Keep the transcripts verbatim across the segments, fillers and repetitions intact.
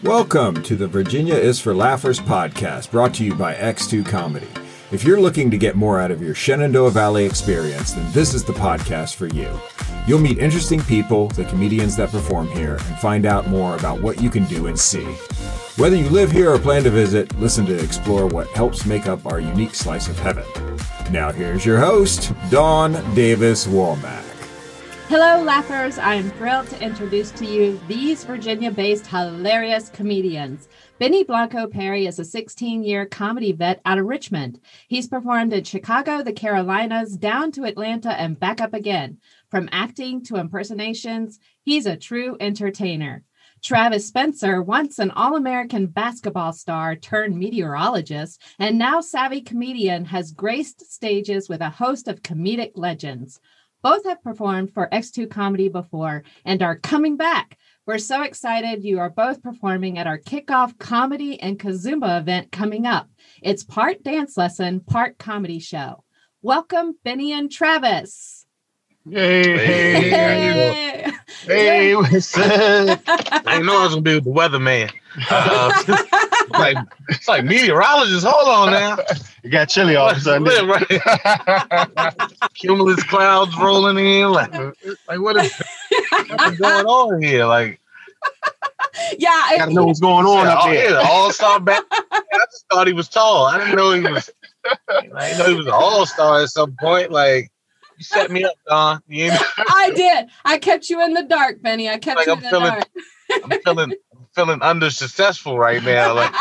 Welcome to the Virginia is for Laughers podcast, brought to you by X two Comedy. If you're looking to get more out of your Shenandoah Valley experience, then this is the podcast for you. You'll meet interesting people, the comedians that perform here, and find out more about what you can do and see. Whether you live here or plan to visit, listen to explore what helps make up our unique slice of heaven. Now here's your host, Dawn Davis Womack. Hello, laughers. I am thrilled to introduce to you these Virginia-based hilarious comedians. Benny Blanco Perry is a sixteen-year comedy vet out of Richmond. He's performed in Chicago, the Carolinas, down to Atlanta, and back up again. From acting to impersonations, he's a true entertainer. Travis Spencer, once an All-American basketball star turned meteorologist, and now savvy comedian, has graced stages with a host of comedic legends. Both have performed for X two Comedy before and are coming back. We're so excited you are both performing at our kickoff comedy and Kazumba event coming up. It's part dance lesson, part comedy show. Welcome, Benny and Travis. Hey, hey, hey, hey, what's up? I didn't know I was gonna be with the weatherman. Uh, it's like it's like meteorologist. Hold on now. It got chilly all of a sudden. Right. Cumulus clouds rolling in. Like, like what is what's going on here? Like, yeah, I gotta know what's going on yeah, up all, there. yeah, all-star back. I just thought he was tall. I didn't know he was. I didn't know he was an all-star at some point. Like, you set me up, Don. You know? I did. I kept you in the dark, Benny. I kept Like, you I'm in the feeling- dark. I'm feeling I'm feeling under successful right now. Like,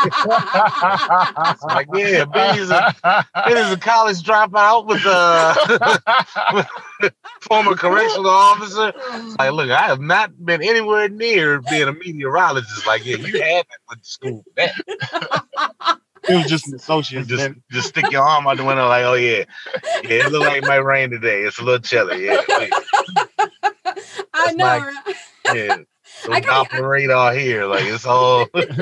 it's like yeah, Benny's a Benny's a college dropout with a former correctional officer. Like, look, I have not been anywhere near being a meteorologist. Like, yeah, you had that with the school. That, It was just an associate. just Just, just stick your arm out the window, like, oh yeah, yeah, it look like it might rain today. It's a little chilly. Yeah, like, I know, like- right? yeah. So I gotta- Doppler radar here, like it's all. Like,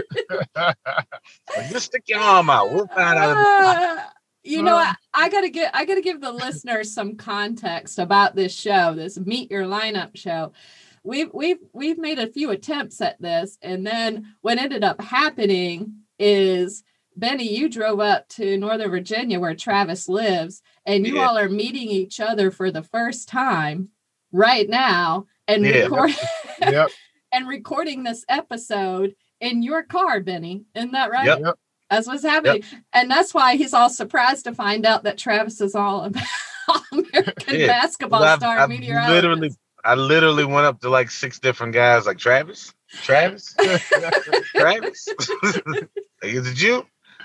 just stick your arm out. We'll find out. Uh, you know, I, I gotta get I gotta give the listeners some context about this show, this Meet Your Lineup show. We've we've we've made a few attempts at this, and then what ended up happening is Benny, you drove up to Northern Virginia where Travis lives, and you Yeah. all are meeting each other for the first time right now, and Yeah. record yep, and recording this episode in your car, Benny. Isn't that right? Yep. yep. That's what's happening. And that's why he's all surprised to find out that Travis is all about American Yeah. basketball I've- star I've meteorologist. literally, I literally went up to like six different guys, like Travis, Travis, Travis. Like, is it you?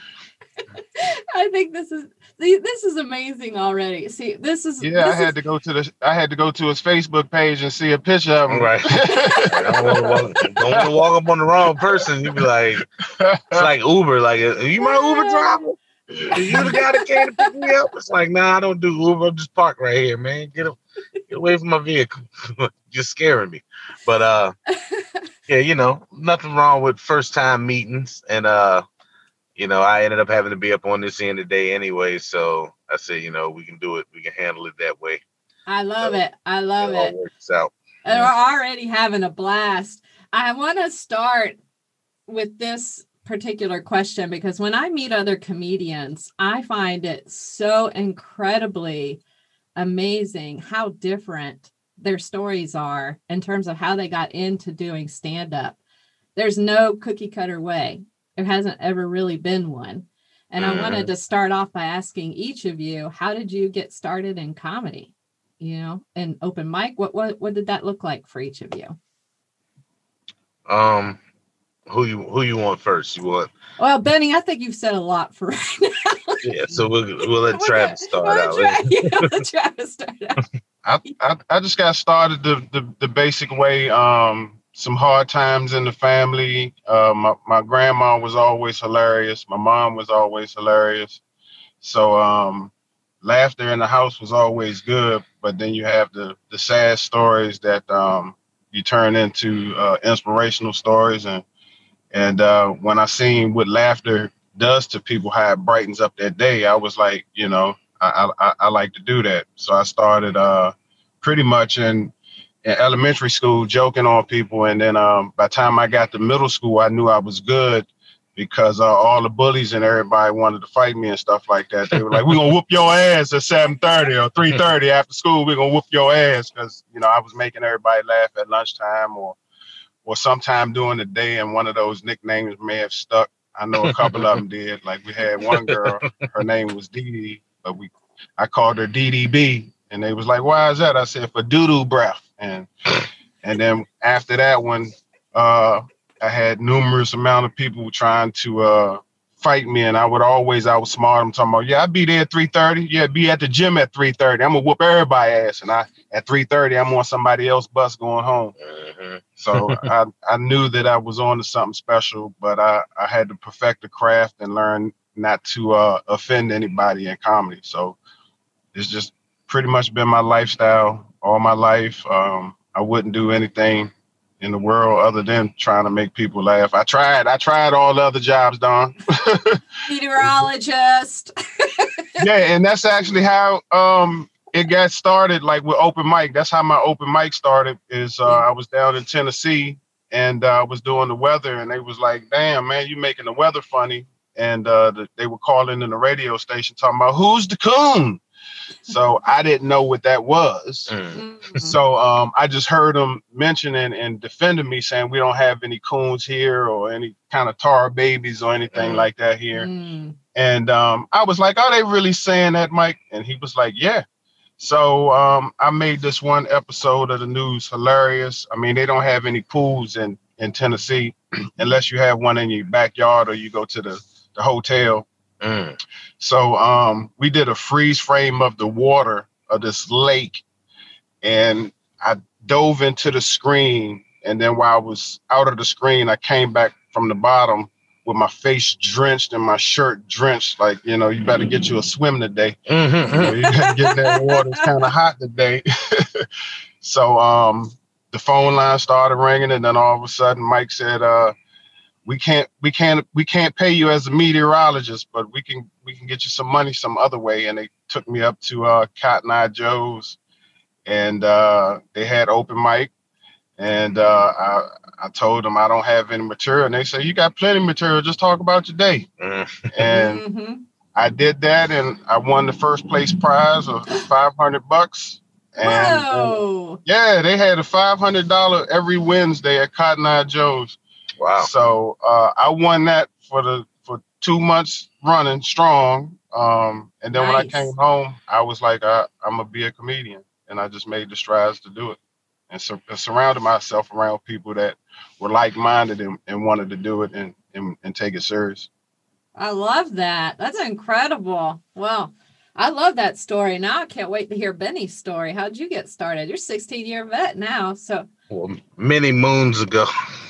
I think this is see, this is amazing already. See, this is Yeah, I this had is, to go to the. I had to go to his Facebook page and see a picture of him. Right. I don't want to walk, don't want to walk up on the wrong person. You be like, it's like Uber. Like, are you my Uber driver? Are you the guy that came to pick me up? It's like, nah, I don't do Uber. I'm just parked right here, man. Get, up, get away from my vehicle. You're scaring me. But uh, yeah, you know, nothing wrong with first time meetings. And uh, you know, I ended up having to be up on this end of the day anyway. So I said, you know, we can do it. We can handle it that way. I love it. I love it all it. works out. And we're already having a blast. I want to start with this particular question because when I meet other comedians, I find it so incredibly amazing how different their stories are in terms of how they got into doing stand-up. There's no cookie cutter way. There hasn't ever really been one. And I wanted to start off by asking each of you, how did you get started in comedy? You know, and open mic, what what what did that look like for each of you? Um, who you who you want first? You want Well, Benny, I think you've said a lot for right now. yeah. So we'll we'll let We're Travis start We'll out. Tra- yeah, let Travis start out. I, I I just got started the the, the basic way. Um, some hard times in the family. Uh, my my grandma was always hilarious. My mom was always hilarious. So um, laughter in the house was always good. But then you have the the sad stories that um you turn into uh, inspirational stories. And and uh, when I seen what laughter does to people, how it brightens up their day, I was like, you know, I I, I like to do that. So I started uh pretty much in in elementary school joking on people. And then um, by the time I got to middle school, I knew I was good because uh, all the bullies and everybody wanted to fight me and stuff like that. They were like, we're going to whoop your ass at seven thirty or three thirty after school. We're going to whoop your ass because, you know, I was making everybody laugh at lunchtime or or sometime during the day, and one of those nicknames may have stuck. I know a couple of them did. Like we had one girl, her name was Dee Dee, but we I called her D D B, and they was like, why is that? I said, for doo-doo breath. And and then after that one, uh, I had numerous amount of people trying to uh, fight me, and I would always outsmart them, talking about, yeah, I'd be there at three thirty. Yeah, be at the gym at three thirty. I'm going to whoop everybody's ass. And I at three thirty, I'm on somebody else's bus going home. Mm-hmm. So I, I knew that I was on to something special, but I, I had to perfect the craft and learn not to uh, offend anybody in comedy. So it's just pretty much been my lifestyle all my life. Um, I wouldn't do anything in the world other than trying to make people laugh. I tried. I tried all the other jobs, Don. Meteorologist. Yeah, and that's actually how um, it got started, like with open mic. That's how my open mic started, is uh, I was down in Tennessee, and I uh, was doing the weather, and they was like, damn, man, you making the weather funny. And uh, the, they were calling in the radio station talking about, who's the coon? So I didn't know what that was. Mm-hmm. So um, I just heard them mentioning and defending me, saying we don't have any coons here or any kind of tar babies or anything mm. like that here. Mm. And um, I was like, are they really saying that, Mike? And he was like, yeah. So um, I made this one episode of the news hilarious. I mean, they don't have any pools in, in Tennessee unless you have one in your backyard or you go to the, the hotel. Mm. So um, we did a freeze frame of the water of this lake, and I dove into the screen. And then while I was out of the screen, I came back from the bottom with my face drenched and my shirt drenched. Like, you know, you better get you a swim today. Mm-hmm. You know, you gotta get in that water. It's kind of hot today. So um, the phone line started ringing, and then all of a sudden Mike said, uh, We can't, we can't, we can't pay you as a meteorologist, but we can, we can get you some money some other way. And they took me up to uh, Cotton Eye Joe's, and uh, they had open mic. And uh, I, I told them I don't have any material, and they said, you got plenty of material. Just talk about your day. Mm-hmm. And mm-hmm. I did that, and I won the first place prize of five hundred bucks. And Whoa. Uh, yeah, they had a five hundred dollars every Wednesday at Cotton Eye Joe's. Wow. So uh, I won that for the for two months running strong. Um, and then nice. When I came home, I was like, I, I'm going to be a comedian. And I just made the strides to do it. And so I surrounded myself around people that were like-minded and, and wanted to do it and, and, and take it serious. I love that. That's incredible. Well, I love that story. Now I can't wait to hear Benny's story. How'd you get started? You're a sixteen-year vet now, so... Well, many moons ago.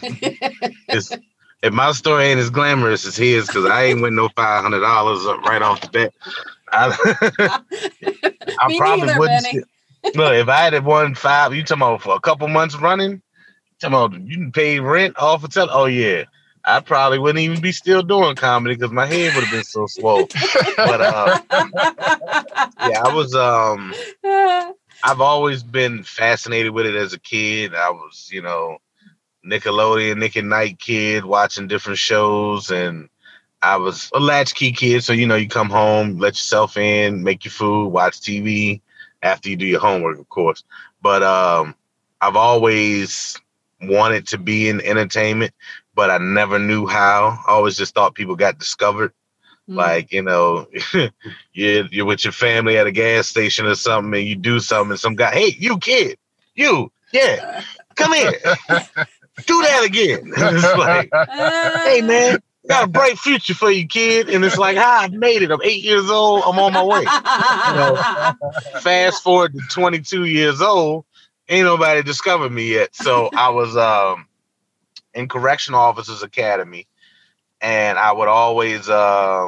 If my story ain't as glamorous as his, because I ain't win no five hundred dollars right off the bat. I, I Me probably neither, wouldn't. Benny. Look, if I had won five, you talking about for a couple months running, talking about you can pay rent off of tele. Oh yeah, I probably wouldn't even be still doing comedy because my head would have been so swole. But uh, yeah, I was um. I've always been fascinated with it as a kid. I was, you know, Nickelodeon, Nick at Night kid, watching different shows. And I was a latchkey kid. So, you know, you come home, let yourself in, make your food, watch T V after you do your homework, of course. But um, I've always wanted to be in entertainment, but I never knew how. I always just thought people got discovered. Mm. Like, you know, you're, you're with your family at a gas station or something, and you do something, and some guy, hey, you kid, you, yeah, come here, do that again. And it's like, hey, man, got a bright future for you, kid. And it's like, ah, I've made it. I'm eight years old. I'm on my way. You know, fast forward to twenty-two years old, ain't nobody discovered me yet. So I was um, in Correctional Officers Academy. And I would always, uh,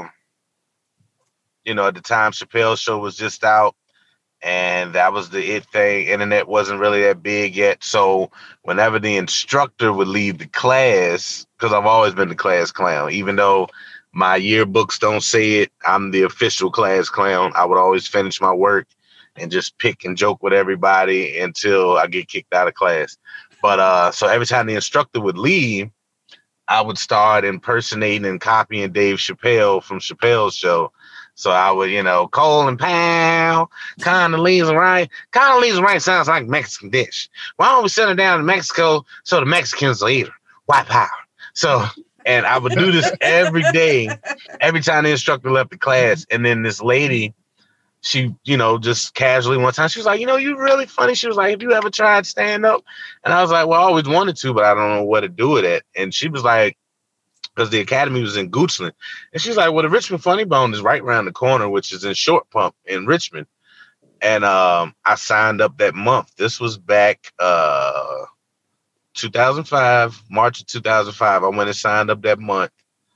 you know, at the time, Chappelle's Show was just out, and that was the it thing. Internet wasn't really that big yet. So whenever the instructor would leave the class, because I've always been the class clown, even though my yearbooks don't say it, I'm the official class clown. I would always finish my work and just pick and joke with everybody until I get kicked out of class. But uh, so every time the instructor would leave, I would start impersonating and copying Dave Chappelle from Chappelle's show. So I would, you know, Cole and Pow, Condoleezza Rice. Condoleezza Rice sounds like a Mexican dish. Why don't we send her down to Mexico so the Mexicans will eat her? White power. So, and I would do this every day, every time the instructor left the class. And then this lady, she, you know, just casually one time, she was like, you know, you're really funny. She was like, have you ever tried stand up? And I was like, well, I always wanted to, but I don't know what to do with it. And she was like, because the academy was in Goochland. And she's like, well, the Richmond Funny Bone is right around the corner, which is in Short Pump in Richmond. And um, I signed up that month. This was back uh, two thousand five, March of two thousand five. I went and signed up that month.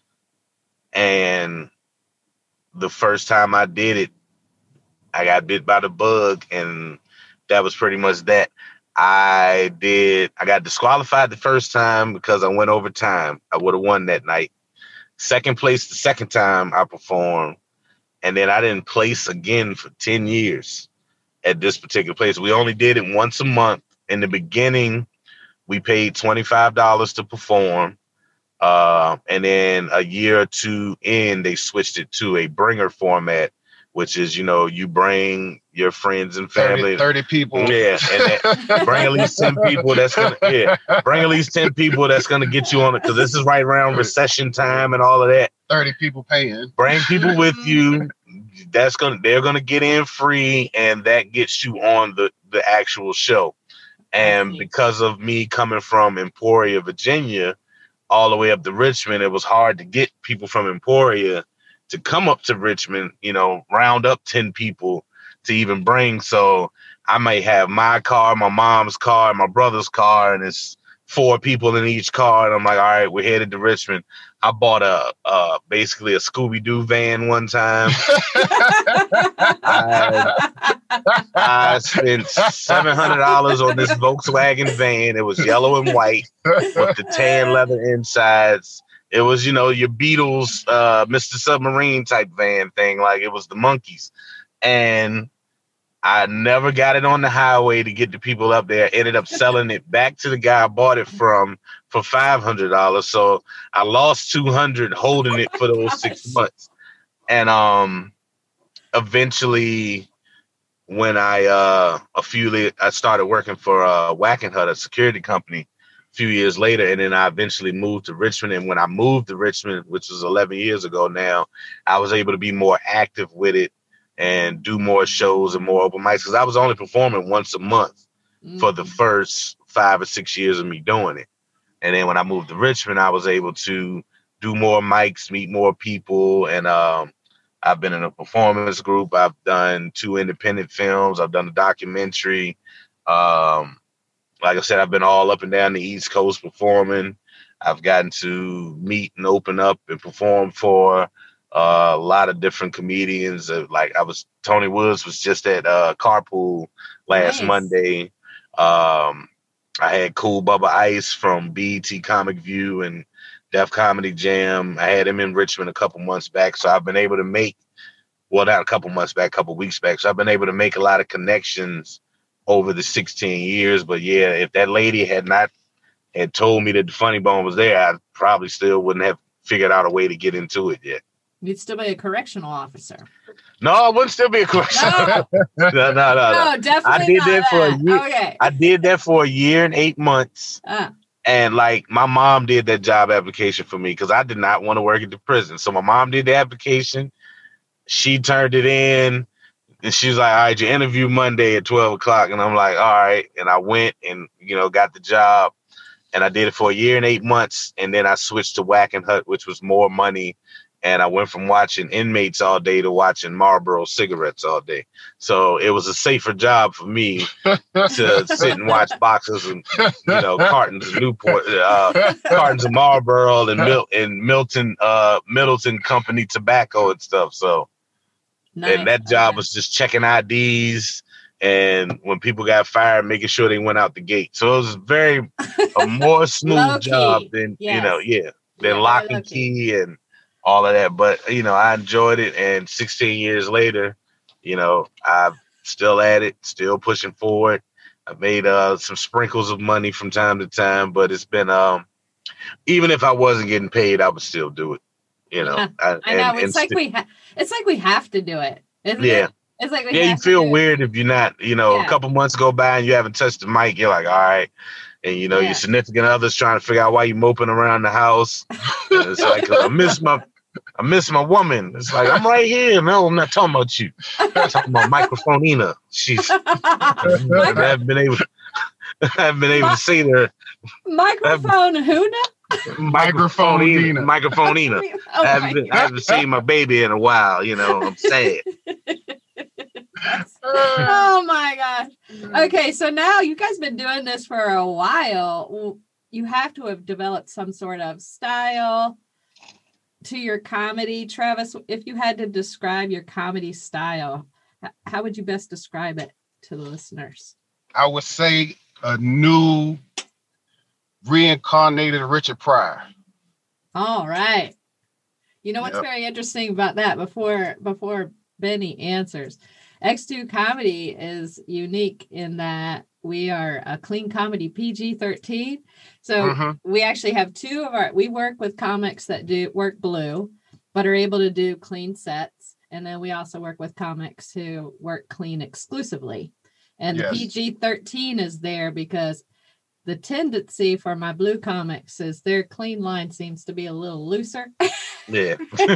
And the first time I did it, I got bit by the bug. And that was pretty much that. I did. I got disqualified the first time because I went over time. I would have won that night. Second place the second time I performed. And then I didn't place again for ten years at this particular place. We only did it once a month. In the beginning, we paid twenty-five dollars to perform. Uh, and then a year or two in, they switched it to a bringer format, which is, you know, you bring your friends and family. thirty, thirty people. Yeah. And that, bring at least ten people that's going to, yeah, bring at least ten people that's going to get you on it. Cause this is right around recession time and all of that. thirty people paying. Bring people with you. That's going to, they're going to get in free. And that gets you on the, the actual show. And because of me coming from Emporia, Virginia, all the way up to Richmond, it was hard to get people from Emporia to come up to Richmond, you know, round up ten people to even bring. So I may have my car, my mom's car, my brother's car, and it's four people in each car. And I'm like, all right, we're headed to Richmond. I bought a, uh, basically a Scooby-Doo van one time. I, I spent seven hundred dollars on this Volkswagen van. It was yellow and white with the tan leather insides. It was, you know, your Beatles, uh, Mister Submarine type van thing. Like it was the Monkees. And I never got it on the highway to get the people up there. Ended up selling it back to the guy I bought it from for five hundred dollars. So I lost two hundred dollars holding it for those six months. And um, eventually when I, uh, a few, I started working for uh, Wackenhut, a security company, a few years later, and then I eventually moved to Richmond. And when I moved to Richmond, which was eleven years ago now, I was able to be more active with it and do more shows and more open mics because I was only performing once a month mm-hmm. for the first five or six years of me doing it. And then when I moved to Richmond, I was able to do more mics, meet more people. And um, I've been in a performance group. I've done two independent films. I've done a documentary. Um, like I said, I've been all up and down the East Coast performing. I've gotten to meet and open up and perform for Uh, a lot of different comedians. Uh, like I was, Tony Woods was just at uh, Carpool last nice. Monday. Um, I had Cool Bubba Ice from B E T Comic View and Def Comedy Jam. I had him in Richmond a couple months back. So I've been able to make, well, not a couple months back, a couple weeks back. So I've been able to make a lot of connections over the sixteen years. But yeah, if that lady had not had told me that the Funny Bone was there, I probably still wouldn't have figured out a way to get into it yet. You'd still be a correctional officer. No, I wouldn't still be a correctional. No, no, no, no, no. definitely I did not that, that for a year. Okay. I did that for a year and eight months. Uh. And like my mom did that job application for me because I did not want to work at the prison. So my mom did the application. She turned it in. And she was like, all right, your interview Monday at twelve o'clock. And I'm like, all right. And I went and, you know, got the job. And I did it for a year and eight months. And then I switched to Wackenhut, which was more money. And I went from watching inmates all day to watching Marlboro cigarettes all day. So it was a safer job for me to sit and watch boxes and, you know, cartons of Newport, uh, cartons of Marlboro and, Mil- and Milton, uh, Middleton Company tobacco and stuff. So, nice. And that job was just checking I Ds. And when people got fired, making sure they went out the gate. So it was very, a more smooth job than, yes. you know, yeah, than yeah, lock and key and all of that. But, you know, I enjoyed it. And sixteen years later, you know, I've still at it, still pushing forward. I made uh, some sprinkles of money from time to time, but it's been um, even if I wasn't getting paid, I would still do it. You know, Yeah, I, I know. and, It's and like sti- we ha- it's like we have to do it, isn't yeah. it? It's like we Yeah, you have to feel do it. weird if you're not, you know, Yeah. a couple months go by and you haven't touched the mic. You're like, all right. And, you know, Yeah. your significant other's trying to figure out why you moping around the house. And it's like, 'cause I miss my, I miss my woman. It's like, I'm right here. No, I'm not talking about you. I'm talking about Microphoneina. She's, I haven't been able, I haven't been able to say to her. Microphone Huna? Microphoneina. Microphoneina. Oh I haven't, been, I haven't seen my baby in a while. You know, I'm sad. Oh my gosh. Okay, so now you guys been doing this for a while. You have to have developed some sort of style to your comedy. Travis, if you had to describe your comedy style, how would you best describe it to the listeners? I would say a new reincarnated Richard Pryor. All right. You know what's Yep. very interesting about that before before Benny answers? X two Comedy is unique in that we are a clean comedy P G thirteen. So Mhm. we actually have two of our, we work with comics that do work blue, but are able to do clean sets. And then we also work with comics who work clean exclusively. And Yes. the P G thirteen is there because the tendency for my blue comics is their clean line seems to be a little looser. Yeah.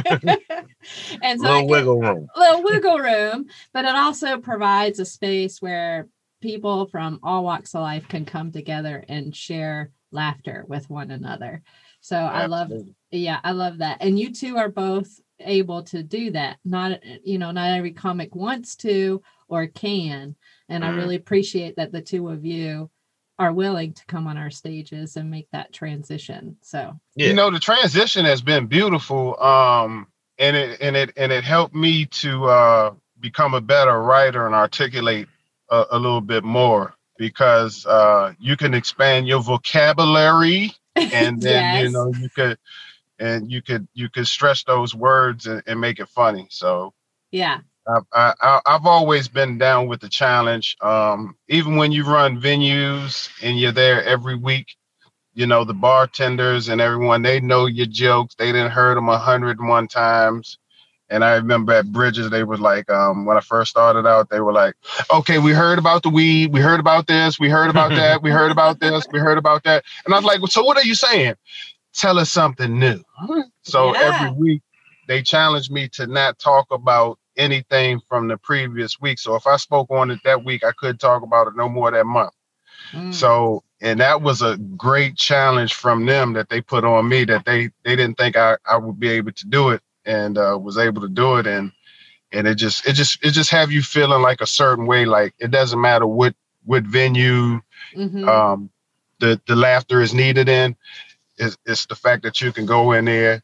And so Little I get- wiggle room. little wiggle room, but it also provides a space where people from all walks of life can come together and share laughter with one another. So I love, Absolutely. yeah, I love that. And you two are both able to do that. Not, you know, not every comic wants to or can. And I Mhm. really appreciate that the two of you are willing to come on our stages and make that transition. So Yeah. You know, the transition has been beautiful. Um, and it and it and it helped me to uh become a better writer and articulate a, a little bit more, because uh you can expand your vocabulary, and then you Yes. know you could and you could you could stretch those words and, and make it funny. So yeah. I've, I, I- I've always been down with the challenge. Um, even when you run venues and you're there every week, you know, the bartenders and everyone, they know your jokes. They didn't heard them a hundred and one times. And I remember at Bridges, they were like, um, when I first started out, they were like, okay, we heard about the weed. We heard about this. We heard about that. We heard about this. We heard about that. And I was like, well, so what are you saying? Tell us something new. So Yeah. every week they challenged me to not talk about anything from the previous week. So if I spoke on it that week, I couldn't talk about it no more that month. Mm. So, and that was a great challenge from them that they put on me, that they they didn't think I, I would be able to do it, and uh, was able to do it. And and it just it just it just have you feeling like a certain way. Like it doesn't matter what what venue Mhm. um, the the laughter is needed in. It's, it's the fact that you can go in there,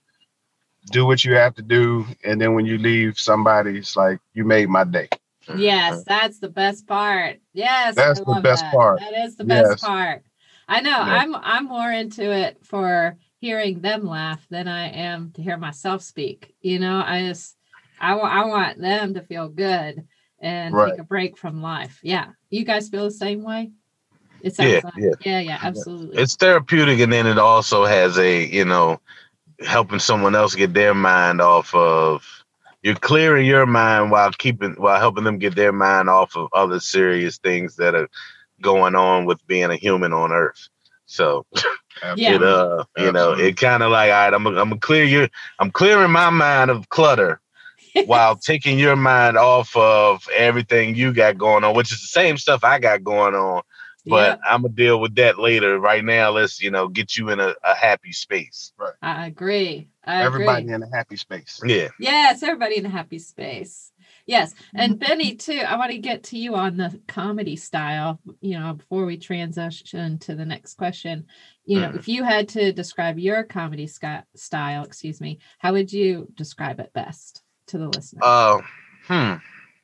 do what you have to do, and then when you leave, somebody's like, you made my day. Yes, that's the best part. Yes, That's I the love best that. part. That is the best Yes. part. I know. Yeah. I'm I'm more into it for hearing them laugh than I am to hear myself speak. You know, I just I want I want them to feel good and Right. take a break from life. Yeah, you guys feel the same way. It sounds Yeah, like yeah. yeah, yeah, absolutely. It's therapeutic, and then it also has a, you know, helping someone else get their mind off of, you're clearing your mind while keeping, while helping them get their mind off of other serious things that are going on with being a human on Earth. So Yeah. it, uh, you know, Absolutely. it kind of like, all right, I'm, I'm gonna clear your, I'm clearing my mind of clutter while taking your mind off of everything you got going on, which is the same stuff I got going on. But Yep, I'm gonna deal with that later. Right now, let's, you know, get you in a, a happy space. I agree. I Everybody agree. in a happy space. Yeah. Yes, everybody in a happy space. Yes. And Mm-hmm. Benny, too, I want to get to you on the comedy style, you know, before we transition to the next question. You know, Mhm. if you had to describe your comedy sky- style, excuse me, how would you describe it best to the listener? Uh, hmm.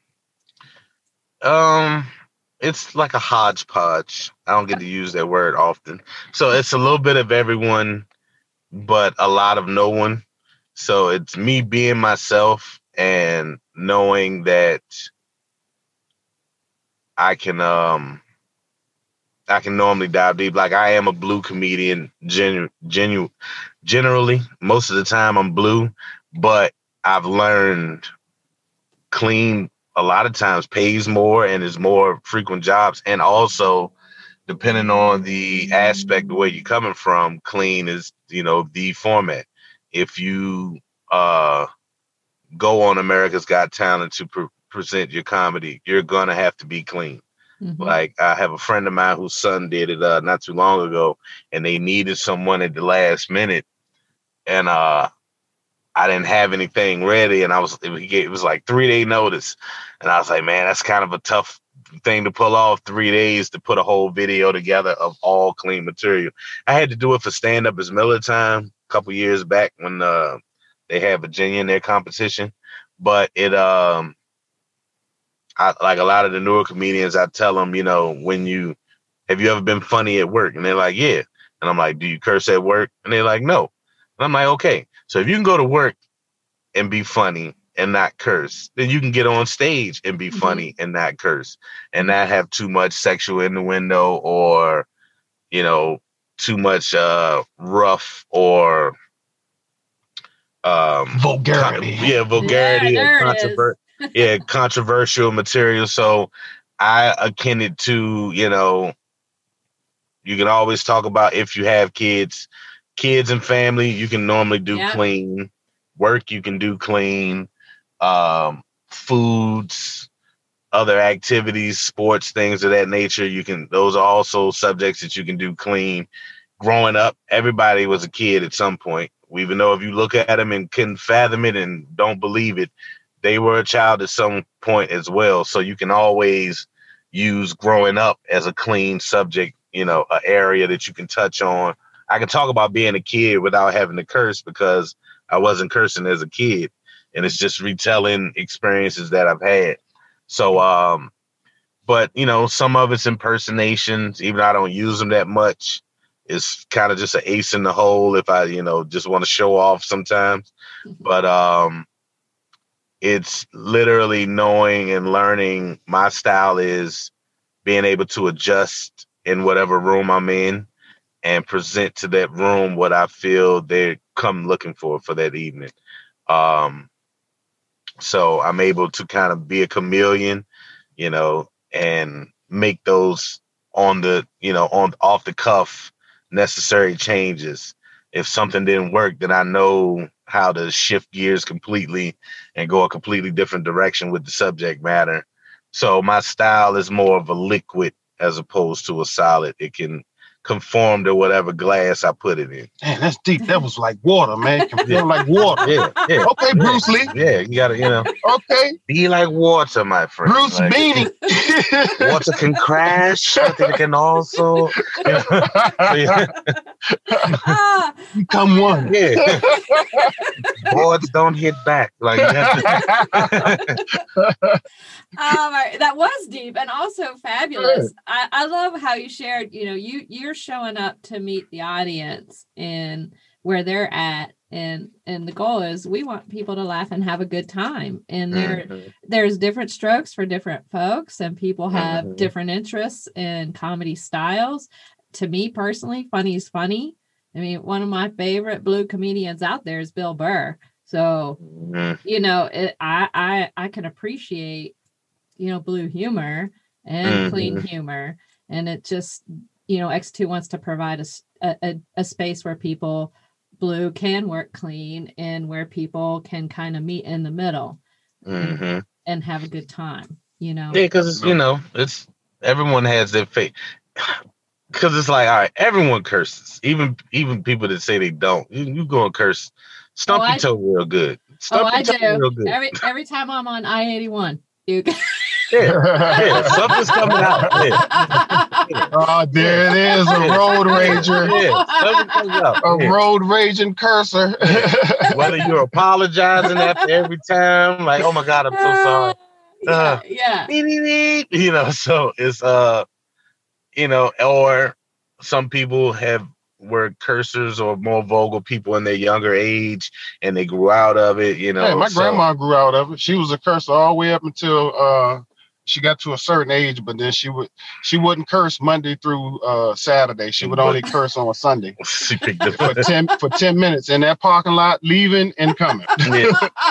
Um, it's like a hodgepodge. I don't get to use that word often. So it's a little bit of everyone, but a lot of no one. So it's me being myself and knowing that I can um I can normally dive deep. Like I am a blue comedian, genu- genu- generally. Most of the time I'm blue, but I've learned clean a lot of times pays more and is more frequent jobs. And also, depending on the aspect, the way you're coming from, clean is, you know, the format. If you uh, go on America's Got Talent to pre- present your comedy, you're going to have to be clean. Mm-hmm. Like I have a friend of mine whose son did it uh, not too long ago, and they needed someone at the last minute. And uh, I didn't have anything ready, and I was it, it was like three day notice, and I was like, man, that's kind of a tough thing to pull off. Three days to put a whole video together of all clean material. I had to do it for Stand Up Is Miller Time a couple years back when uh, they had Virginia in their competition, but it um. I, like a lot of the newer comedians, I tell them, you know, when you, have you ever been funny at work? And they're like, yeah. And I'm like, do you curse at work? And they're like, no. And I'm like, okay. So if you can go to work and be funny and not curse, then you can get on stage and be mm-hmm. funny and not curse and not have too much sexual innuendo or, you know, too much uh, rough or um, vulgarity. Con- yeah, vulgarity yeah, or controversy. yeah, controversial material. So I akin it to, you know, you can always talk about if you have kids, kids and family, you can normally do yeah. clean. Work, you can do clean. Um, foods, other activities, sports, things of that nature. You can, those are also subjects that you can do clean. Growing up, everybody was a kid at some point. Even though if you look at them and couldn't fathom it and don't believe it, they were a child at some point as well. So you can always use growing up as a clean subject, you know, an area that you can touch on. I can talk about being a kid without having to curse because I wasn't cursing as a kid. And it's just retelling experiences that I've had. So, um, but, you know, some of it's impersonations, even though I don't use them that much. It's kind of just an ace in the hole if I, you know, just want to show off sometimes. But, um, it's literally knowing and learning my style is being able to adjust in whatever room I'm in and present to that room what I feel they come looking for for that evening. Um, so I'm able to kind of be a chameleon, you know, and make those on the, you know, on off the cuff necessary changes. If something didn't work, then I know how to shift gears completely and go a completely different direction with the subject matter. So my style is more of a liquid as opposed to a solid. It can conform to whatever glass I put it in. Man, that's deep. That was like water, man. It can feel like water. Yeah, yeah. Okay, yeah, Bruce Lee. Yeah, you gotta, you know. Okay. Be like water, my friend. Bruce like, Beanie. Water can crash, but it can also, you know, yeah. ah, become one. Yeah. Boards don't hit back. Like you have to. Um, that was deep and also fabulous. I, I love how you shared, you know, you, you're showing up to meet the audience and where they're at. And, and the goal is we want people to laugh and have a good time. And there, mm-hmm. there's different strokes for different folks and people have mm-hmm. different interests in comedy styles. To me personally, funny is funny. I mean, one of my favorite blue comedians out there is Bill Burr. So, mm-hmm. you know, it, I, I, I can appreciate, you know, blue humor and mm-hmm. clean humor. And it just, you know, X two wants to provide a, a, a space where people, blue can work clean and where people can kind of meet in the middle mm-hmm. and, and have a good time, you know? Yeah, because it's, you know, it's, everyone has their fate. Because it's like, all right, everyone curses. Even even people that say they don't. You, you go and curse. Stump oh, your toe real good. Stump oh, your I toe do. Real good. Every, every time I'm on I eighty-one, you yeah, yeah, something's coming out. Yeah. Oh, there it is, a road rager. Yeah, something comes out. A yeah. road raging cursor. Yeah. Whether you're apologizing after every time, like, oh my God, I'm so sorry. Uh, yeah, yeah. You know, so it's uh, you know, or some people have were cursors or more vocal people in their younger age and they grew out of it, you know. Hey, my so. grandma grew out of it. She was a cursor all the way up until uh she got to a certain age, but then she would she wouldn't curse Monday through uh, Saturday. She would only curse on a Sunday She picked the for ten for ten minutes in that parking lot, leaving and coming. Yeah.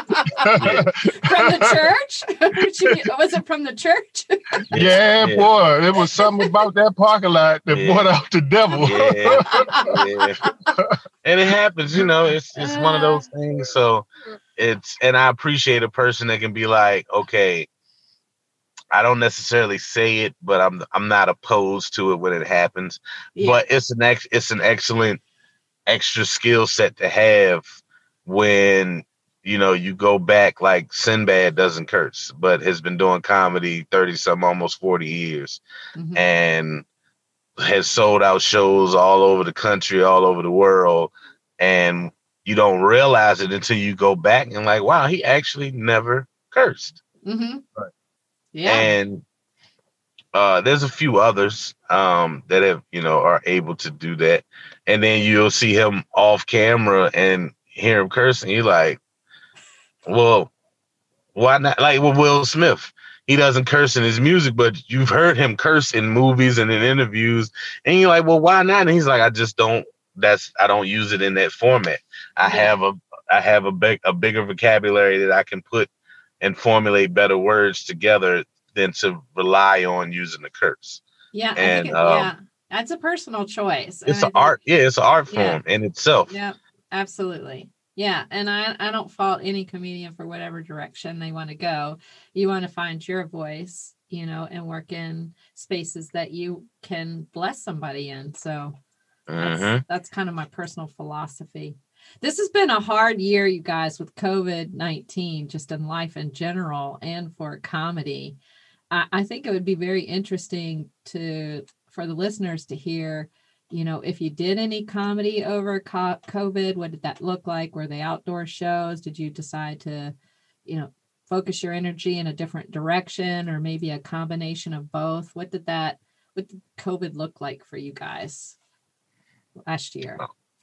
From the church? She, was it from the church? Yeah, Yeah. boy, it was something about that parking lot that Yeah. brought out the devil. Yeah, yeah. And it happens, you know, it's it's one of those things. So it's, and I appreciate a person that can be like, okay, I don't necessarily say it, but I'm I'm not opposed to it when it happens. Yeah. But it's an ex, it's an excellent extra skill set to have when, you know, you go back. Like Sinbad doesn't curse, but has been doing comedy thirty some, almost forty years, Mhm. and has sold out shows all over the country, all over the world, and you don't realize it until you go back and like, wow, he actually never cursed. Mhm. Right. Yeah. And uh, there's a few others um, that have, you know, are able to do that. And then you'll see him off camera and hear him cursing. You're like, well, why not? Like with Will Smith, he doesn't curse in his music, but you've heard him curse in movies and in interviews. And you're like, well, why not? And he's like, I just don't. That's I don't use it in that format. I Yeah. have a I have a big a bigger vocabulary that I can put and formulate better words together than to rely on using the curse. Yeah. I and, think it, um, yeah. That's a personal choice. And It's I an think- art. Yeah, it's an art Yeah. form in itself. Yeah, absolutely. Yeah. And I, I don't fault any comedian for whatever direction they want to go. You want to find your voice, you know, and work in spaces that you can bless somebody in. So that's, Mhm. that's kind of my personal philosophy. This has been a hard year, you guys, with COVID nineteen, just in life in general and for comedy. I, I think it would be very interesting to for the listeners to hear, you know, if you did any comedy over co- COVID, what did that look like? Were they outdoor shows? Did you decide to, you know, focus your energy in a different direction, or maybe a combination of both? What did that, what did COVID look like for you guys last year?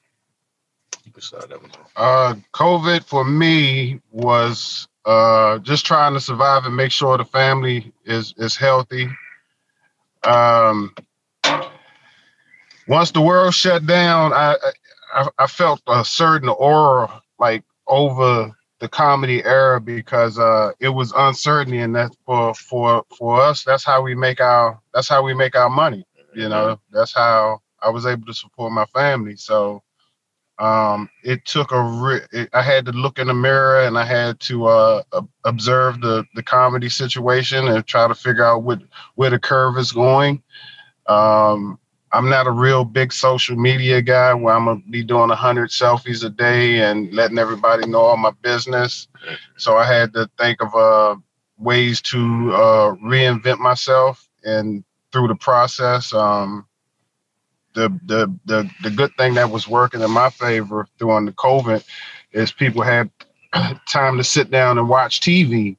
You can start that one. Uh, COVID for me was uh, just trying to survive and make sure the family is is healthy. Um, once the world shut down, I, I I felt a certain aura like over the comedy era because uh, it was uncertainty, and that for for for us, that's how we make our that's how we make our money. You know, that's how I was able to support my family. So. Um, it took a, re- it, I had to look in the mirror and I had to uh, observe the, the comedy situation and try to figure out what, where the curve is going. Um, I'm not a real big social media guy where I'm going to be doing a hundred selfies a day and letting everybody know all my business. So I had to think of uh, ways to uh, reinvent myself, and through the process, um, The, the the the good thing that was working in my favor during the COVID is people had time to sit down and watch T V.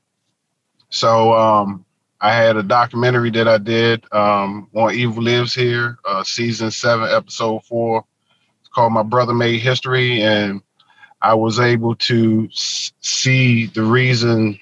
So um, I had a documentary that I did um, on Evil Lives Here, uh, season seven, episode four. It's called My Brother Made History, and I was able to s- see the reason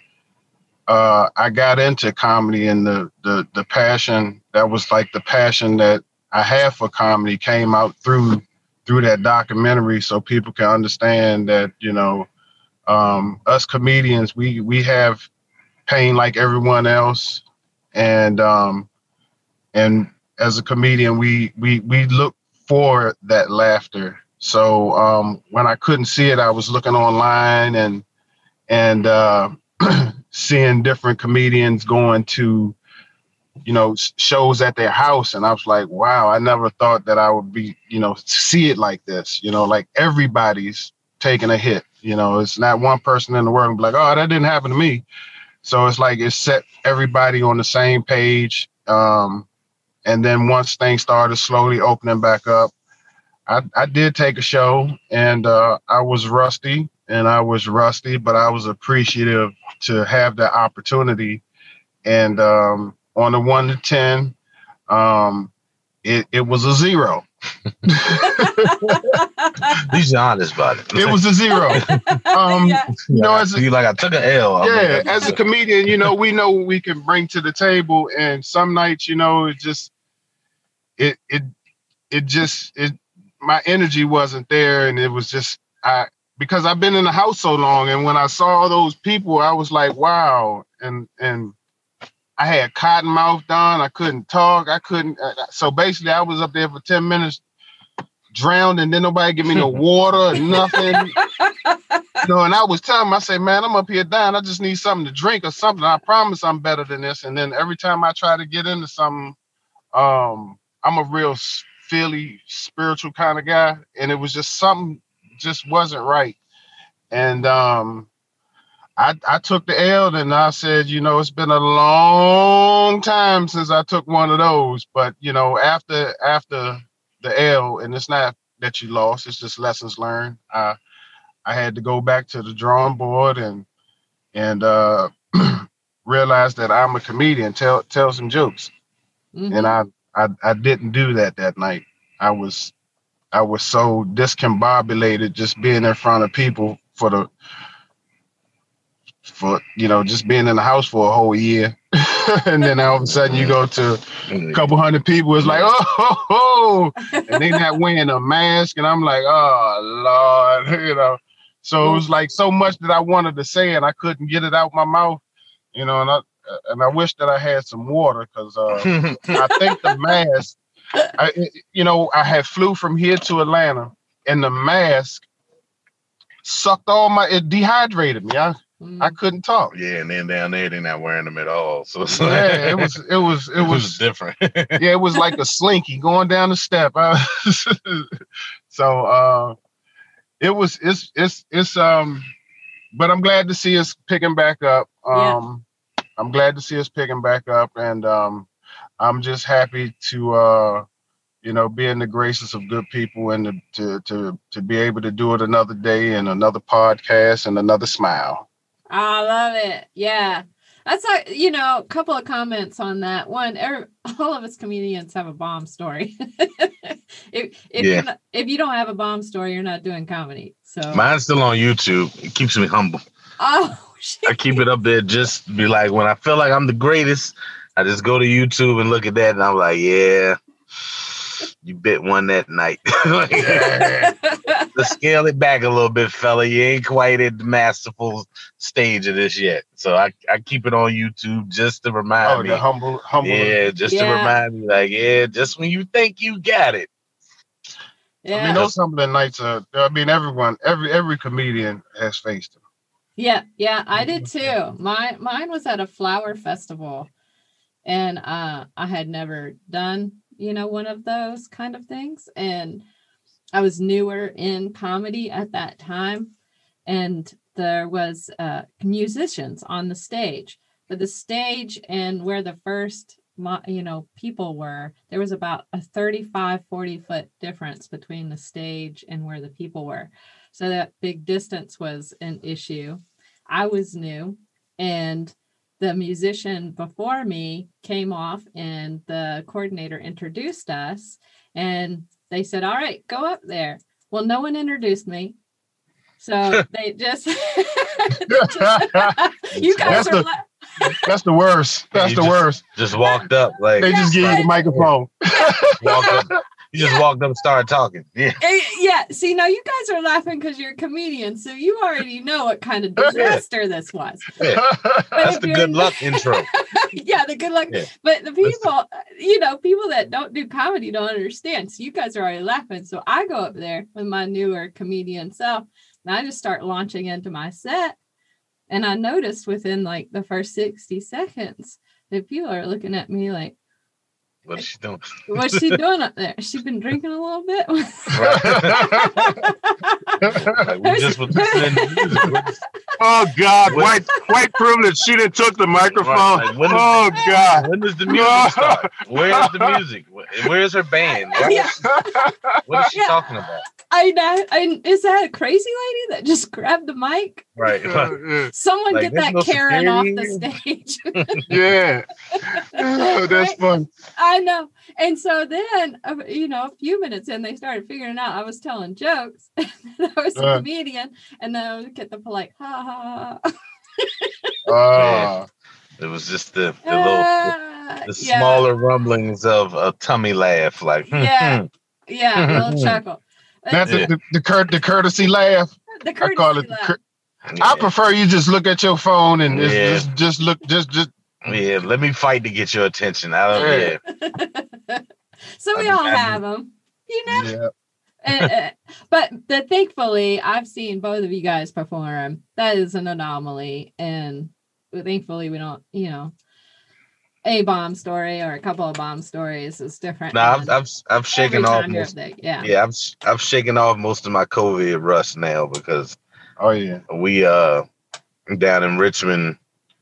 uh, I got into comedy, and the the the passion that was like the passion that I have for comedy came out through through that documentary, so people can understand that, you know, um, us comedians, we we have pain like everyone else, and um, and as a comedian, we we we look for that laughter. So um, when I couldn't see it, I was looking online and and uh, seeing different comedians going to, you know, shows at their house. And I was like, wow, I never thought that I would be, you know, see it like this, you know, like everybody's taking a hit, you know, it's not one person in the world be like, oh, that didn't happen to me. So it's like, it set everybody on the same page. Um, and then once things started slowly opening back up, I, I did take a show, and uh, I was rusty and I was rusty, but I was appreciative to have that opportunity. And, um, on a one to ten, um, it, it was a zero. He's honest about it. It was a zero. Um, Yeah. You know, as a, you like I took an L. I yeah, mean, as a comedian, you know, we know what we can bring to the table, and some nights, you know, it just it it it just it my energy wasn't there, and it was just I because I've been in the house so long, and when I saw those people, I was like, wow, and and I had cotton mouth done, I couldn't talk, I couldn't. Uh, so basically, I was up there for ten minutes, drowned, and then nobody give me no water, nothing. You know, and I was telling him, I say, man, I'm up here dying. I just need something to drink or something. I promise I'm better than this. And then every time I try to get into something, um, I'm a real feely, spiritual kind of guy. And it was just something just wasn't right. And um, I, I took the L and I said, you know, it's been a long time since I took one of those. But, you know, after after the L, and it's not that you lost, it's just lessons learned. Uh, I had to go back to the drawing board and and uh, realize that I'm a comedian, tell tell some jokes. Mm-hmm. And I, I I didn't do that that night. I was I was so discombobulated just being in front of people for the for you know just being in the house for a whole year, and then all of a sudden you go to a couple hundred people. It's like oh, oh, oh. And they not wearing a mask, and I'm like oh Lord, you know. So it was like so much that I wanted to say, and I couldn't get it out my mouth, you know. And I and I wish that I had some water because uh, I think the mask, I, you know, I had flew from here to Atlanta, and the mask sucked all my. It dehydrated me. I mm. I couldn't talk. Yeah, and then down there they're not wearing them at all. So it's yeah, like, it was it was it, it was, was different. Yeah, it was like a slinky going down the step. so. uh It was it's it's it's um, but I'm glad to see us picking back up. Um, yeah. I'm glad to see us picking back up, and um, I'm just happy to uh, you know, be in the graces of good people and to to to to be able to do it another day and another podcast and another smile. I love it. Yeah. That's like, you know, a couple of comments on that. One, every, all of us comedians have a bomb story. if if, yeah. you, if you don't have a bomb story, you're not doing comedy. So mine's still on YouTube. It keeps me humble. Oh, shit. I keep it up there. Just be like, when I feel like I'm the greatest, I just go to YouTube and look at that, and I'm like, yeah, you bit one that night. Like, yeah. Let's scale it back a little bit, fella. You ain't quite at the masterful stage of this yet. So I, I keep it on YouTube just to remind oh, me. The humble, humble. Yeah, just yeah. to remind me, like, yeah, just when you think you got it. Yeah. I mean, those humbling nights are, I mean, everyone, every every comedian has faced them. Yeah, yeah, I did too. My mine was at a flower festival, and uh, I had never done, you know, one of those kind of things. And I was newer in comedy at that time, and there was uh, musicians on the stage. But the stage and where the first, you know, people were, there was about a thirty-five, forty foot difference between the stage and where the people were. So that big distance was an issue. I was new, and the musician before me came off, and the coordinator introduced us, and they said, all right, go up there. Well, no one introduced me. So they just, they just you guys that's are the, la- that's the worst. That's the just, worst. Just walked up. like They just gave you the microphone. Walked up. You just yeah. walked up and started talking. Yeah. Yeah. See, now you guys are laughing because you're a comedian, so you already know what kind of disaster this was. Yeah. That's the good luck intro. Yeah, the good luck. Yeah. But the people, you know, people that don't do comedy don't understand. So you guys are already laughing. So I go up there with my newer comedian self, and I just start launching into my set. And I noticed within like the first sixty seconds that people are looking at me like, what is she doing? What's she doing up there? She been drinking a little bit? Like we just was listening to music. Oh God, white white privilege. She done took the microphone. Right. Like, oh the, God. When does the music start? Where's the music? Where's her band? Yeah. What is she yeah. talking about? I know. I, is that a crazy lady that just grabbed the mic? Right. Someone like, get that no Karen off the security. stage. Yeah. Oh, that's fun. I I know. And so then, uh, you know, a few minutes in, they started figuring out I was telling jokes. I was a uh, comedian. And then I would get the polite, ha ha. Oh. It was just the, the little, uh, the, the yeah. smaller rumblings of a tummy laugh. Like, yeah. Yeah, a little chuckle. That's yeah. the, the, the, the courtesy laugh. The courtesy I call it laugh. The cur- yeah. I prefer you just look at your phone and just, yeah. just, just look, just, just. Yeah, let me fight to get your attention. I don't. Yeah. yeah. So we I, all I, have them, you know. Yeah. and, uh, but the, thankfully, I've seen both of you guys perform. That is an anomaly, and thankfully, we don't. You know, a bomb story or a couple of bomb stories is different. No, I've, I've I've shaken off most. Yeah, yeah, I've I've shaken off most of my COVID rust now because. Oh yeah, we uh down in Richmond.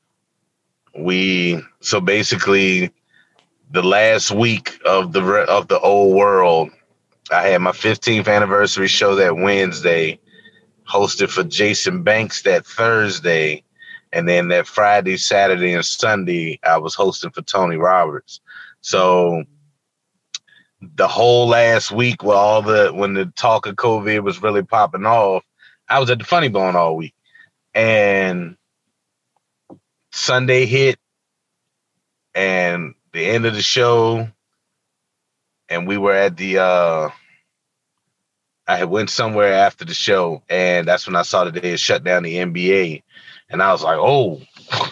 We so basically the last week of the of the old world, I had my fifteenth anniversary show that Wednesday, hosted for Jason Banks that Thursday, and then that Friday, Saturday, and Sunday I was hosting for Tony Roberts. So the whole last week, with all the when the talk of COVID was really popping off, I was at the Funny Bone all week, and Sunday hit, and the end of the show, and we were at the. Uh, I had went somewhere after the show, and that's when I saw that they had shut down the N B A, and I was like, "Oh,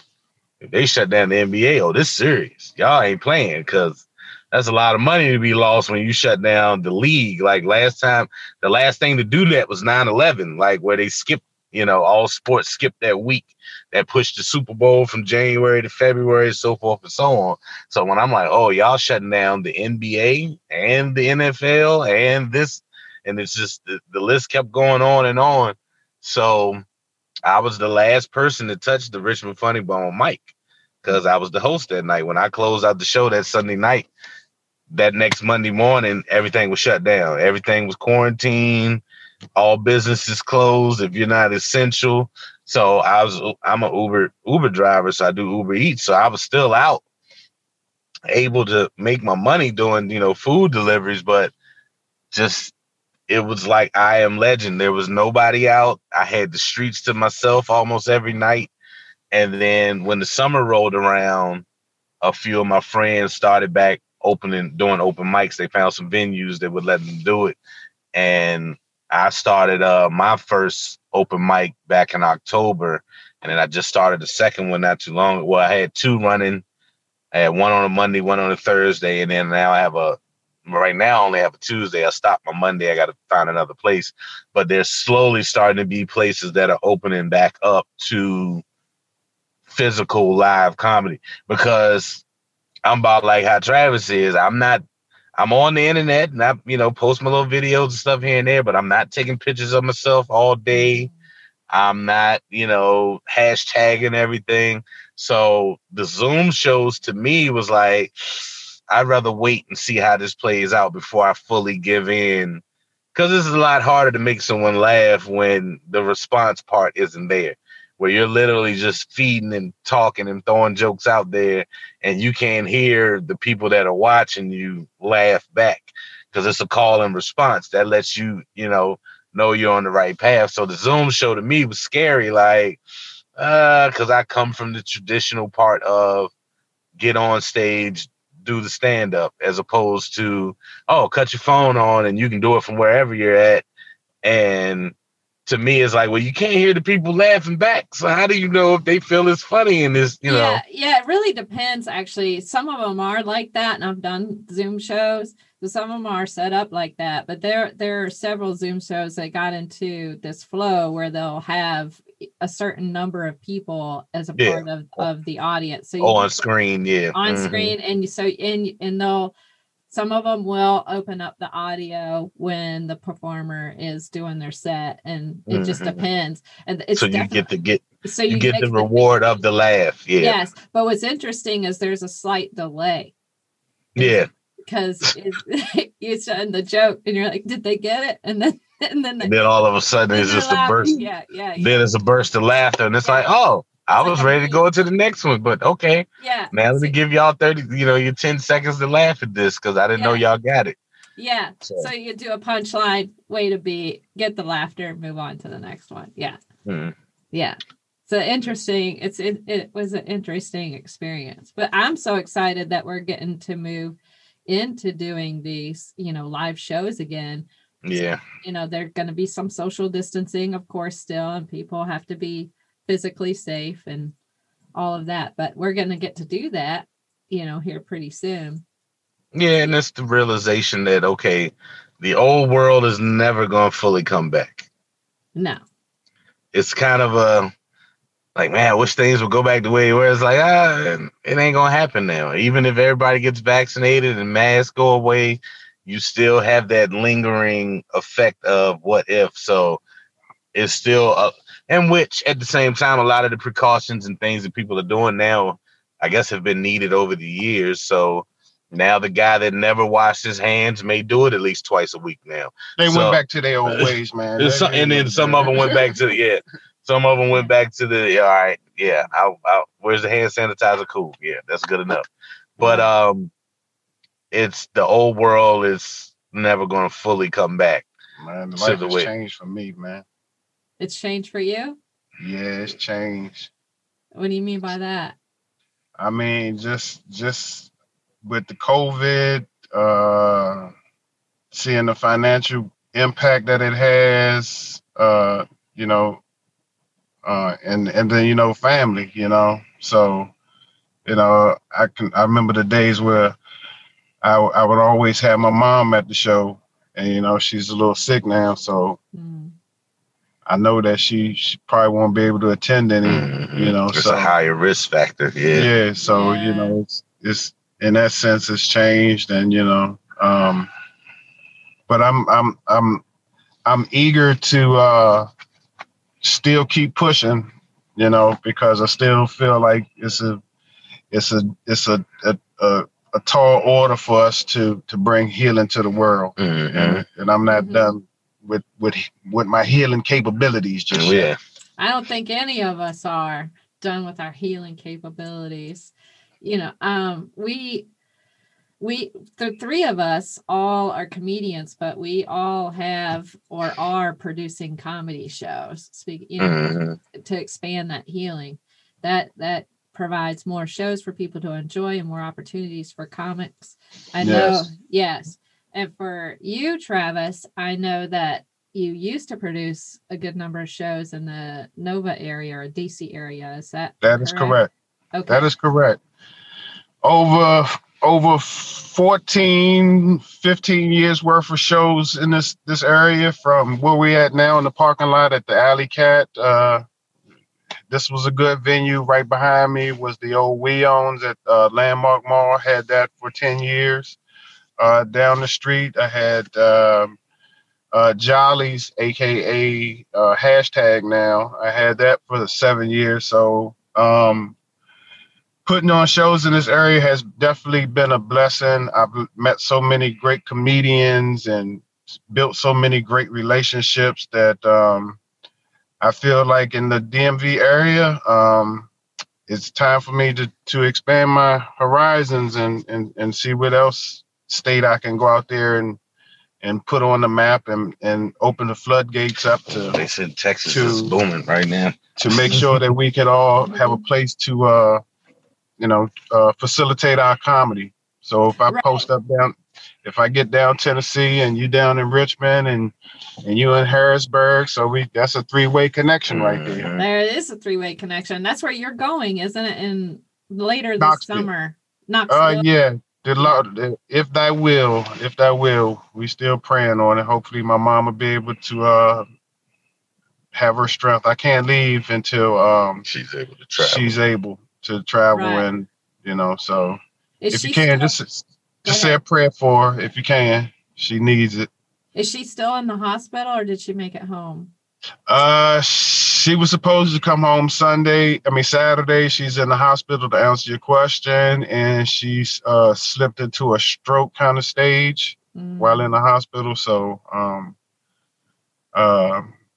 if they shut down the N B A, oh, this is serious. Y'all ain't playing because." That's a lot of money to be lost when you shut down the league. Like last time, the last thing to do that was nine eleven, like where they skipped, you know, all sports skipped that week that pushed the Super Bowl from January to February, so forth and so on. So when I'm like, oh, y'all shutting down the N B A and the N F L and this, and it's just the, the list kept going on and on. So I was the last person to touch the Richmond Funny Bone mic because I was the host that night. When I closed out the show that Sunday night, that next Monday morning, everything was shut down. Everything was quarantined. All businesses closed if you're not essential. So I was, I'm an Uber Uber driver, so I do Uber Eats. So I was still out, able to make my money doing, you know, food deliveries, but just it was like I Am Legend. There was nobody out. I had the streets to myself almost every night. And then when the summer rolled around, a few of my friends started back opening, doing open mics. They found some venues that would let them do it. And I started uh, my first open mic back in October. And then I just started the second one not too long. Well, I had two running. I had one on a Monday, one on a Thursday. And then now I have a, right now I only have a Tuesday. I stopped my Monday. I got to find another place. But there's slowly starting to be places that are opening back up to physical live comedy because I'm about like how Travis is. I'm not, I'm on the internet and I, you know, post my little videos and stuff here and there, but I'm not taking pictures of myself all day. I'm not, you know, hashtagging everything. So the Zoom shows to me was like, I'd rather wait and see how this plays out before I fully give in. Because this is a lot harder to make someone laugh when the response part isn't there, where you're literally just feeding and talking and throwing jokes out there and you can't hear the people that are watching you laugh back because it's a call and response that lets you, you know, know you're on the right path. So the Zoom show to me was scary, like, uh, because I come from the traditional part of get on stage, do the stand-up, as opposed to, oh, cut your phone on and you can do it from wherever you're at. And to me, it's like, well, you can't hear the people laughing back. So how do you know if they feel it's funny in this, you know? Yeah, yeah, it really depends, actually. Some of them are like that, and I've done Zoom shows. So some of them are set up like that. But there, there are several Zoom shows that got into this flow where they'll have a certain number of people as a Yeah. part of, of the audience. So you Oh, on can- screen, yeah. on Mhm. screen, and so and and they'll some of them will open up the audio when the performer is doing their set, and it just Mhm. depends. And it's So you definitely- get to get so you get make the reward of the laugh. Yeah. Yes, but what's interesting is there's a slight delay Yeah. because it's, it's in the joke, and you're like, did they get it? And then and then, And then all of a sudden then it's they're just a laughing. burst. Yeah, yeah, yeah. Then it's a burst of laughter, and it's like, oh, I was ready to go into the next one, but okay. Yeah. Now let me give y'all thirty, you know, your ten seconds to laugh at this because I didn't yeah. know y'all got it. Yeah. So. so you do a punchline, way to be, get the laughter, move on to the next one. Yeah. Mm-hmm. Yeah. So interesting. It's it, it was an interesting experience. But I'm so excited that we're getting to move into doing these, you know, live shows again. Yeah. So, you know, there's going to be some social distancing, of course, still, and people have to be physically safe and all of that. But we're going to get to do that, you know, here pretty soon. Yeah, and it's the realization that, okay, the old world is never going to fully come back. No. It's kind of a, like, man, I wish things would go back the way it was. It's like, ah, it ain't going to happen now. Even if everybody gets vaccinated and masks go away, you still have that lingering effect of what if. So it's still, a, and which at the same time, a lot of the precautions and things that people are doing now, I guess, have been needed over the years. So now the guy that never washed his hands may do it at least twice a week now. They so, went back to their old ways, man. Some, and then some of them went back to the, yeah. Some of them went back to the, yeah, all right, yeah, I'll, I'll, where's the hand sanitizer? Cool. Yeah, that's good enough. But um, it's the old world is never going to fully come back. Man, the life has changed for me, man. It's changed for you? Yeah, it's changed. What do you mean by that? I mean, just just with the COVID, uh, seeing the financial impact that it has, uh, you know, uh, and and then you know, family, you know. So, you know, I can I remember the days where I I would always have my mom at the show, and you know, she's a little sick now, so. Mm. I know that she, she probably won't be able to attend any, mm-hmm. you know. It's so, a higher risk factor, yeah. Yeah, so, yeah. you know, it's, it's, in that sense, it's changed, and, you know, um, but I'm, I'm, I'm, I'm eager to uh, still keep pushing, you know, because I still feel like it's a, it's a, it's a, a, a, a tall order for us to, to bring healing to the world, mm-hmm. and, and I'm not mm-hmm. done. With with with my healing capabilities, just yeah. Yet. I don't think any of us are done with our healing capabilities. You know, um, we we the three of us all are comedians, but we all have or are producing comedy shows. Speak, you know, mm-hmm. to expand that healing. That that provides more shows for people to enjoy and more opportunities for comics. I know, yes. yes. And for you, Travis, I know that you used to produce a good number of shows in the Nova area or D C area. Is that That correct? is correct. Okay. That is correct. Over over fourteen, fifteen years worth of shows in this this area from where we at now in the parking lot at the Alley Cat. Uh, this was a good venue. Right behind me was the old Weons at uh, Landmark Mall. Had that for ten years. Uh, down the street, I had um, uh, Jolly's, a k a. Uh, hashtag now. I had that for the seven years. So um, putting on shows in this area has definitely been a blessing. I've met so many great comedians and built so many great relationships that um, I feel like in the D M V area, um, it's time for me to, to expand my horizons and, and, and see what else state I can go out there and and put on the map and and open the floodgates up to. They said Texas to, is booming right now. To make sure that we can all have a place to uh you know uh facilitate our comedy. So if I right. post up down, if I get down Tennessee and you down in Richmond and and you in Harrisburg, so we that's a three way connection right there. There is a three way connection. That's where you're going, isn't it? In later this Knoxville. summer, Knoxville. Uh yeah. The Lord, if thy will, if thy will, we still praying on it. Hopefully my mom will be able to uh, have her strength. I can't leave until um, she's able to travel. She's able to travel, right. and you know. So Is if you can, still, just just say a prayer for her if you can. She needs it. Is she still in the hospital, or did she make it home? Uh, she was supposed to come home Sunday. I mean Saturday. She's in the hospital to answer your question, and she's uh slipped into a stroke kind of stage mm. while in the hospital. So um, uh,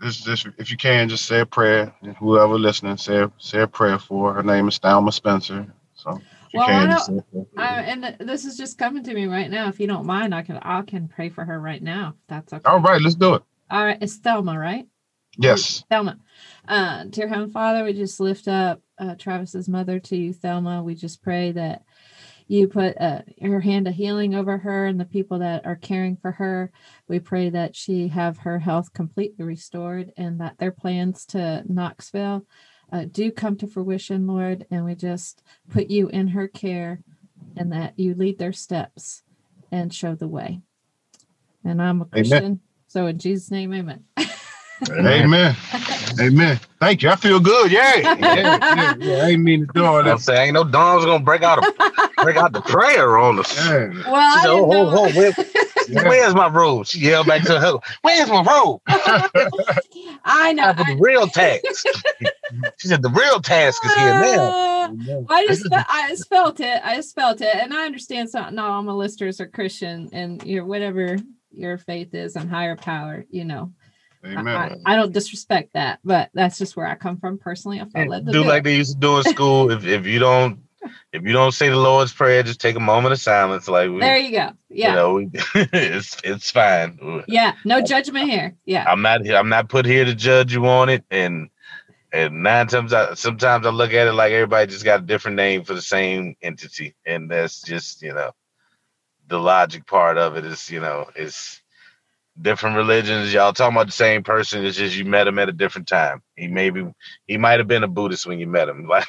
Just, just if you can, just say a prayer. Whoever listening, say say a prayer for her. Her name is Thelma Spencer. So if you Well, can, I just say a prayer for I, her. and this is just coming to me right now. If you don't mind, I can I can pray for her right now. If that's okay. All right, let's do it. All right. It's Thelma, right? Yes. Thelma. Uh, dear Heavenly Father, we just lift up uh, Travis's mother to you, Thelma. We just pray that you put uh, her hand of healing over her and the people that are caring for her. We pray that she have her health completely restored and that their plans to Knoxville uh, do come to fruition, Lord. And we just put you in her care and that you lead their steps and show the way. And I'm a Christian. Amen. So in Jesus' name, amen. Amen. Amen. Thank you. I feel good. Yay. Yeah, yeah, yeah. I ain't mean to do all I'm that. saying, ain't no Dom's gonna break out a break out the prayer on us. Yeah. Well, She I said, didn't oh, know. oh, oh, where, Yeah. where's my robe? She yelled back to her, where's my robe? I know. Time for the real task. She said, the real task is here now. Uh, I just fe- I just felt it. I just felt it, and I understand. So not all my listeners are Christian, and your whatever your faith is and higher power, you know. Amen. I, I don't disrespect that, but that's just where I come from personally. I felt led to Do do like it. they used to do in school. If if you don't if you don't say the Lord's Prayer, just take a moment of silence. Like we, There you go. Yeah, you know, we, it's it's fine. yeah. No judgment here. Yeah. I'm not I'm not put here to judge you on it. And and nine times I sometimes I look at it like everybody just got a different name for the same entity, and that's just, you know, the logic part of it is, you know, it's different religions. Y'all talking about the same person. It's just you met him at a different time. He maybe he might have been a Buddhist when you met him. Like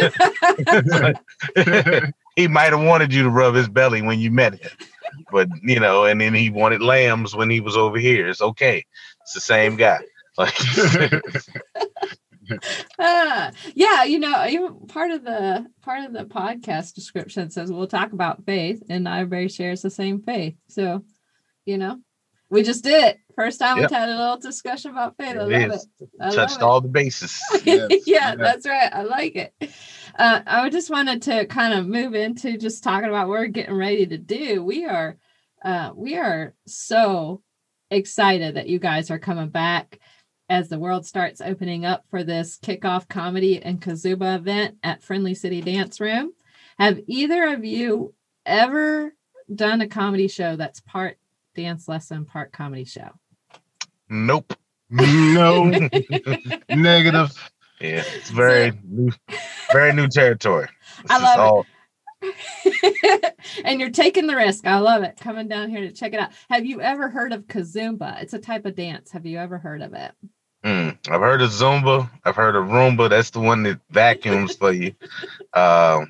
he might have wanted you to rub his belly when you met him, but you know, and then he wanted lambs when he was over here. It's okay. It's the same guy. Like Uh, yeah, you know, even part of the part of the podcast description says we'll talk about faith, and everybody shares the same faith. So, you know, we just did it. First time Yep. we had a little discussion about faith. I it love is. it. I Touched love all the bases. it. Yes, yeah, yes. that's right. I like it. Uh, I just wanted to kind of move into just talking about what we're getting ready to do. We are, uh, we are so excited that you guys are coming back as the world starts opening up for this kickoff comedy and Kazumba event at Friendly City Dance Room. Have either of you ever done a comedy show that's part dance lesson, part comedy show? Nope. No. Negative. Yeah, it's very new, very new territory. This I is love it. all- And you're taking the risk. I love it. Coming down here to check it out. Have you ever heard of Kazumba? It's a type of dance. Have you ever heard of it? Mm, I've heard of Zumba. I've heard of Roomba. That's the one that vacuums for you. Um,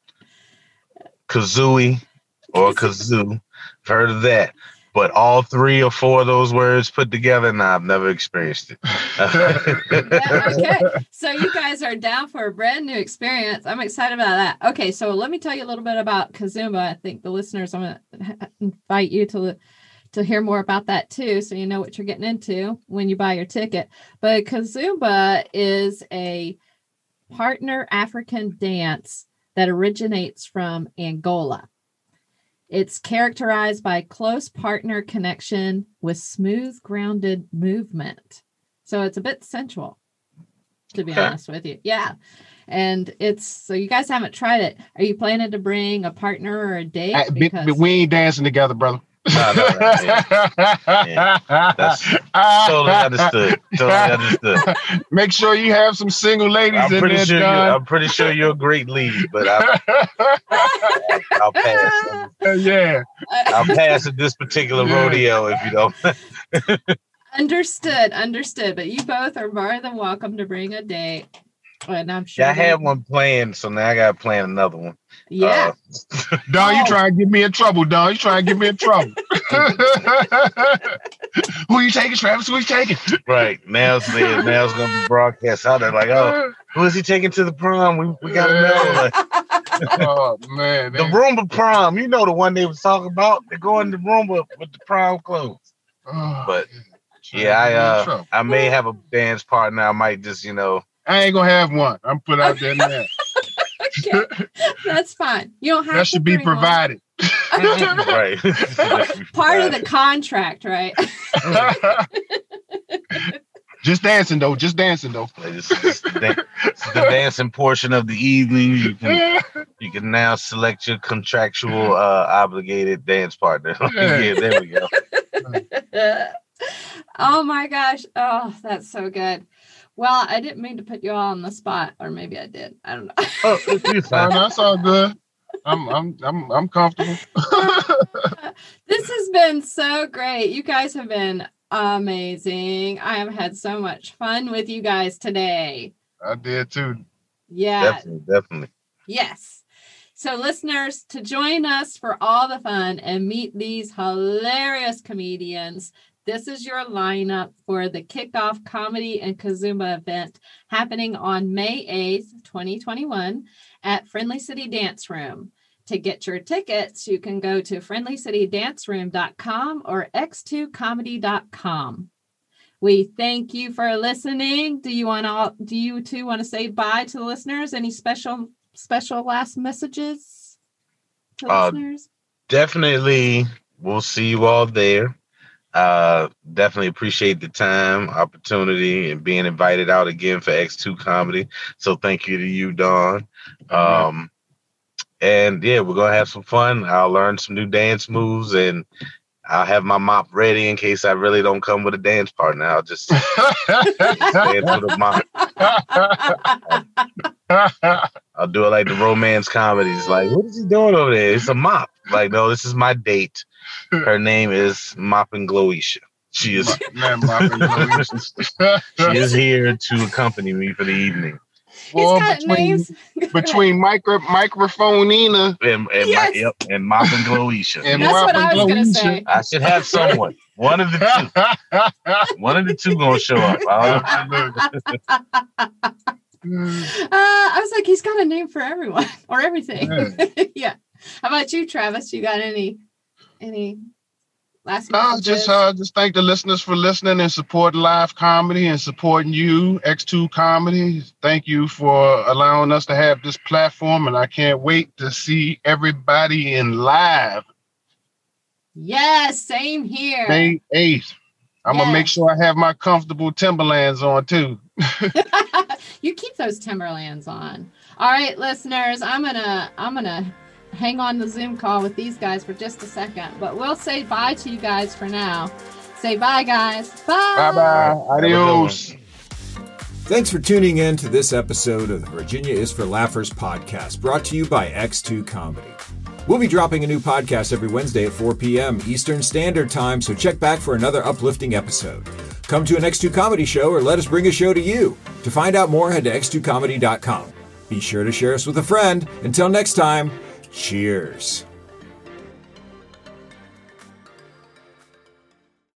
Kazooie or kazoo. I've heard of that. But all three or four of those words put together, nah, I've never experienced it. Yeah, okay. So you guys are down for a brand new experience. I'm excited about that. Okay, so let me tell you a little bit about Kazumba. I think the listeners, I'm going to invite you to to hear more about that too, so you know what you're getting into when you buy your ticket. But Kazumba is a partner African dance that originates from Angola. It's characterized by close partner connection with smooth, grounded movement. So it's a bit sensual, to be Okay. honest with you. Yeah. And it's, so you guys haven't tried it. Are you planning to bring a partner or a date? Uh, b- b- we ain't dancing together, brother. No, no, no, yeah. That's totally understood. Totally understood. Make sure you have some single ladies I'm in pretty there, sure you, John. I'm pretty sure you're a great lead, but I, I'll pass. Yeah. I'll pass at this particular rodeo if you don't. Understood, understood. But you both are more than welcome to bring a date. And I'm sure. Yeah, I they- had one planned, so now I gotta plan another one. Yeah. Uh, Don, you Oh. trying to get me in trouble, Don. You trying to get me in trouble. Who you taking, Travis? Who you taking? right now, it's there. Now it's gonna be broadcast out there. Like, oh, who is he taking to the prom? We we gotta know. Like, Oh, man. the Roomba prom. You know the one they was talking about. They're going to Roomba with the prom clothes. Oh, But trying yeah, to I get me in uh, trouble. I may have a dance partner. I might just, you know, I ain't gonna have one. I'm put out there now. Okay. That's fine. You don't have That to should be bring one. provided. right. Part of the contract, right? Just dancing though. Just dancing though. This is the, dan- this is the dancing portion of the evening. You can you can now select your contractual uh, obligated dance partner. Yeah, there we go. Oh my gosh. Oh, that's so good. Well, I didn't mean to put you all on the spot, or maybe I did. I don't know. Oh, it's fine. No, that's all good. I'm I'm I'm I'm comfortable. This has been so great. You guys have been amazing. I have had so much fun with you guys today. I did too. Yeah. Definitely, definitely. Yes. So listeners, to join us for all the fun and meet these hilarious comedians, this is your lineup for the Kickoff Comedy and Kazumba event happening on May eighth, twenty twenty-one at Friendly City Dance Room. To get your tickets, you can go to friendly city dance room dot com or x two comedy dot com. We thank you for listening. Do you want to, do you two want to say bye to the listeners? Any special, special last messages to Uh, listeners? Definitely, we'll see you all there. Uh, definitely appreciate the time, opportunity, and being invited out again for X two Comedy. So thank you to you, Dawn. Um, and yeah, we're gonna have some fun. I'll learn some new dance moves, and I'll have my mop ready in case I really don't come with a dance partner. I'll just dance with a mop. I'll do it like the romance comedies. Like, what is he doing over there? It's a mop. Like, no, this is my date. Her name is Moppin' Gloisha. She is Man, my she is here to accompany me for the evening. He's Well, got between names. between micro microphone Nina And and, Yes. my, yep, and Moppin' Gloisha. and That's what I was Moppin' going to Gloisha. say. I should have someone. One of the two. One of the two gonna show up. Uh, Uh, I was like, he's got a name for everyone or everything. Yeah. Yeah. How about you, Travis? You got any any last No, messages? just uh, just thank the listeners for listening and supporting live comedy and supporting you, X two Comedy. Thank you for allowing us to have this platform, and I can't wait to see everybody in live Yes, same here. May eighth. I'm gonna make Yes. sure I have my comfortable Timberlands on too. You keep those Timberlands on. All right, listeners, I'm gonna I'm gonna hang on the Zoom call with these guys for just a second, but we'll say bye to you guys for now. Say bye, guys. Bye. Bye bye. a good Adios. Thanks for tuning in to this episode of the Virginia is for Laughers podcast, brought to you by X two Comedy. We'll be dropping a new podcast every Wednesday at four p.m. Eastern Standard Time, so check back for another uplifting episode. Come to an X two Comedy show or let us bring a show to you. To find out more, head to x two comedy dot com. Be sure to share us with a friend. Until next time, cheers.